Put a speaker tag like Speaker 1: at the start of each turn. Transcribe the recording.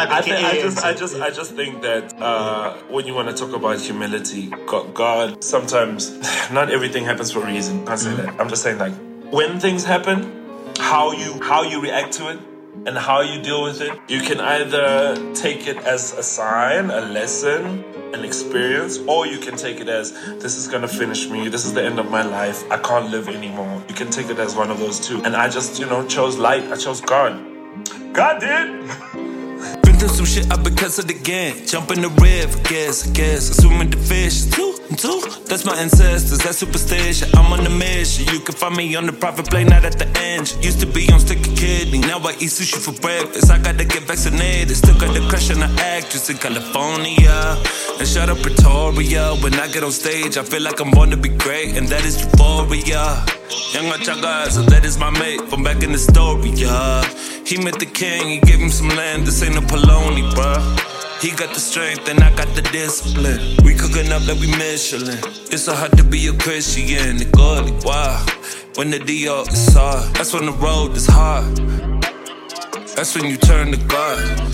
Speaker 1: I just think that when you want to talk about humility, God sometimes not everything happens for a reason. I can't say that. I'm just saying, like, when things happen, how you react to it and how you deal with it, you can either take it as a sign, a lesson, an experience, or you can take it as, this is gonna finish me, this is the end of my life, I can't live anymore. You can take it as one of those two. And I just, chose light. I chose God. God did.
Speaker 2: Been through some shit up because of the gang. Jump in the river, guess. Assuming the fish is two. That's my ancestors, that's superstition. I'm on the mission. You can find me on the private plane, not at the engine. Used to be on sticky kidney, now I eat sushi for breakfast. I gotta get vaccinated, still got the crush on an actress in California. And shout out Pretoria. When I get on stage, I feel like I'm born to be great, and that is euphoria. Young Chaga, so that is my mate from back in the story, yeah. He met the king, he gave him some land, this ain't no Poloni, bruh. He got the strength and I got the discipline. We cooking up like we Michelin. It's so hard to be a Christian, the godly, wow. When the deal is hard, that's when the road is hard. That's when you turn to God.